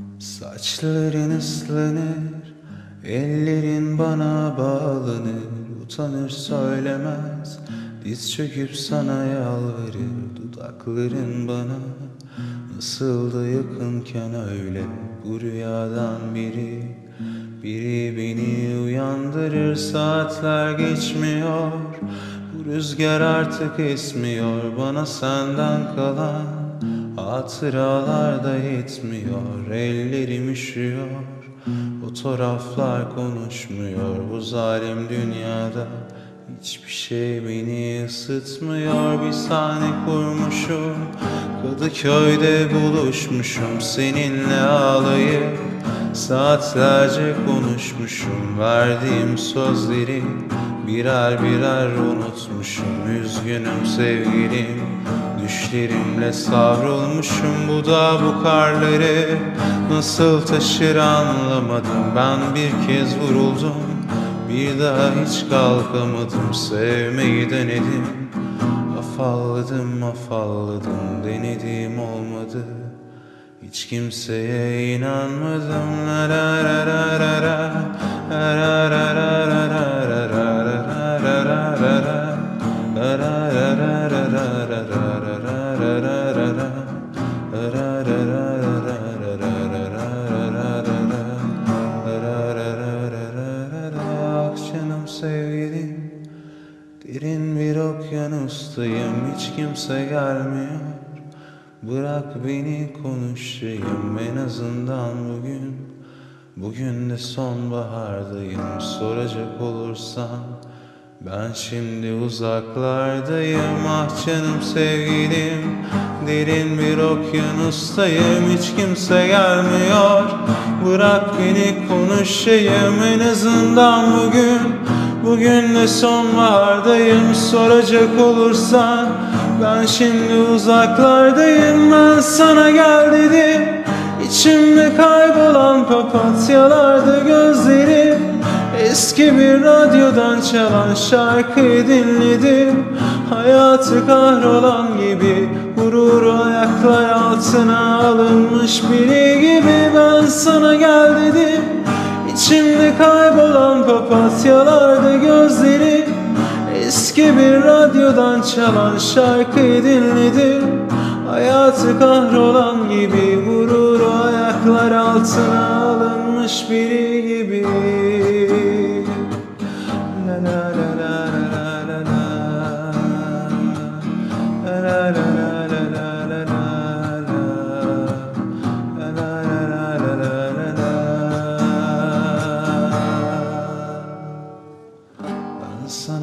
Saçların ıslanır, ellerin bana bağlanır. Utanır söylemez, diz çöküp sana yalvarır. Dudakların bana nasıl da yakınken öyle. Bu rüyadan biri beni uyandırır. Saatler geçmiyor, bu rüzgar artık esmiyor. Bana senden kalan hatıralar da yetmiyor. Ellerim üşüyor, fotoğraflar konuşmuyor. Bu zalim dünyada hiçbir şey beni ısıtmıyor. Bir sahne kurmuşum, Kadıköy'de buluşmuşum. Seninle ağlayıp saatlerce konuşmuşum. Verdiğim sözleri birer birer unutmuşum. Üzgünüm sevgilim, düşlerimle savrulmuşum. Bu da bu karları nasıl taşır anlamadım. Ben bir kez vuruldum, bir daha hiç kalkamadım. Sevmeyi denedim, afalladım, denedim olmadı. Hiç kimseye inanmadım. La la la la la la la la la la la Canım sevgilim, derin bir okyanustayım. Hiç kimse gelmiyor, bırak beni konuşayım. En azından bugün de sonbahardayım. Soracak olursan ben şimdi uzaklardayım. Ah canım sevgilim, derin bir okyanustayım. Hiç kimse gelmiyor, bırak beni konuşayım. En azından bugün de sonbahardayım. Soracak olursan ben şimdi uzaklardayım. Ben sana gel dedim, İçimde kaybolan papatyalarda gözlerim. Eski bir radyodan çalan şarkıyı dinledim. Hayatı kahrolan gibi, gururu ayaklar altına alınmış biri gibi. Ben sana gel dedim, İçimde kaybolan papatyalarda gözlerim. Eski bir radyodan çalan şarkıyı dinledim. Hayatı kahrolan gibi, gururu ayaklar altına alınmış biri gibi. La la la la la la la la la la.